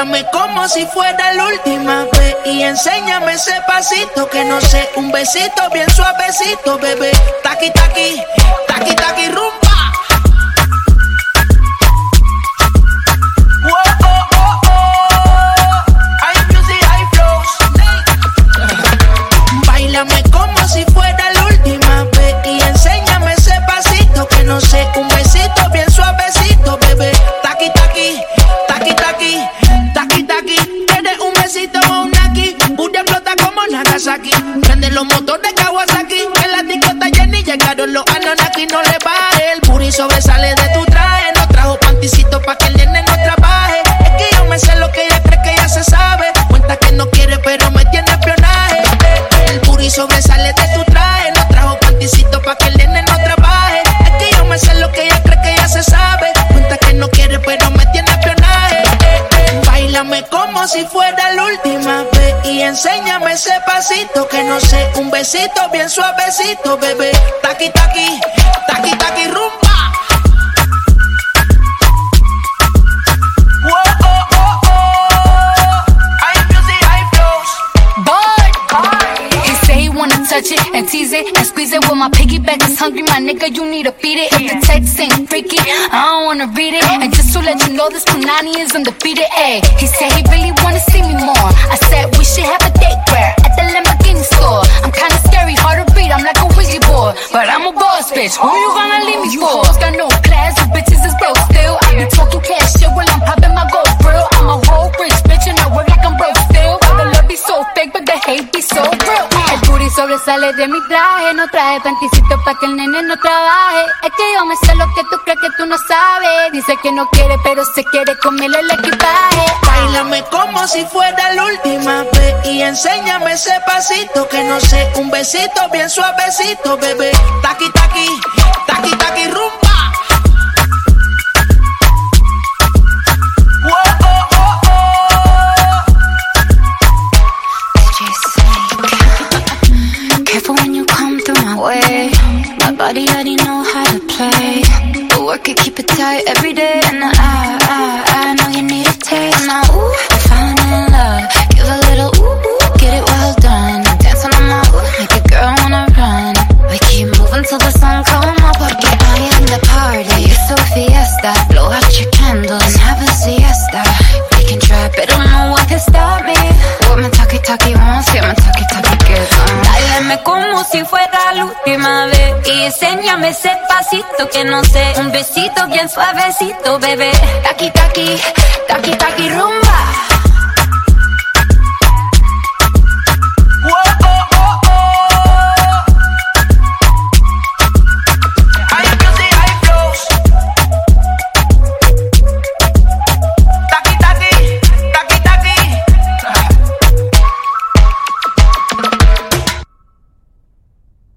Báilame como si fuera la última vez y enséñame ese pasito que no sé, un besito bien suavecito, bebé. Taqui, taqui, taqui, taqui, rumba. Báilame como si fuera la última vez y enséñame ese pasito que no sé, un besito bien suavecito, bebé. Taqui, taqui, taqui, taqui, taqui, taqui. ¿Quieres un besito o un aquí? Booty explota como Nagasaki. Prende los motores Kawasaki. En la disco está llena y llegaron los Anunnaki. No le baje, el booty sobresale de tu traje. No trajo panticito pa' que el nene no trabaje. Es que yo me sé lo que ella cree que ya se sabe. Cuenta que no quiere pero me tiene espionaje. El booty sobresale de tu traje. No trajo panticito pa' que el nene no trabaje. Es que yo me sé lo que ella cree que ya se sabe. Cuenta que no quiere pero me tiene espionaje. Báilame como si fuera la última vez y enséñame ese pasito que no sé, un besito bien suavecito, bebé. Taqui, taqui, taqui, taqui, rumba. Touch it and tease it and squeeze it. When my piggyback is hungry, my nigga, you need to feed it. If the text ain't freaky, I don't wanna read it. And just to let you know, this Punani is undefeated. Ayy, he said he really wanna see me more. I said we should have a date where at the Lamborghini store. I'm kinda scary, hard to read, I'm like a Ouija board, but I'm a boss bitch. Who you gonna leave me for? Got no class, you bitches is broke still. I be talking cash shit while I'm popping my gold grill. I'm a whole rich bitch and I work like I'm broke still. The love be so fake, but the hate be so real. El booty sobresale de mi traje, no traje panticito pa' que el nene no trabaje. Es que yo me sé lo que tú crees que tú no sabes. Dice que no quiere, pero se quiere comerle el equipaje. Báilame como si fuera la última vez y enséñame ese pasito que no sé, un besito bien suavecito, bebé. Taqui, taqui, taqui, taqui, rumba. Careful when you come through my way. My body already know how to play. But work it, keep it tight every day. And I know you need a taste. Now, ooh, I'm falling in love. Give a little ooh, get it well done. Dancing on my ooh, make a girl wanna run. We keep moving till the sun come up. Porque I am the party. It's so fiesta. Blow out your candles and have a siesta. We can try, but don't know what can stop me. What my talkie wants, get my talkie gets on. Báilame como si fuera la última vez y enséñame ese pasito que no sé, un besito bien suavecito, bebé. Taqui, taqui, taqui, taqui, rumba.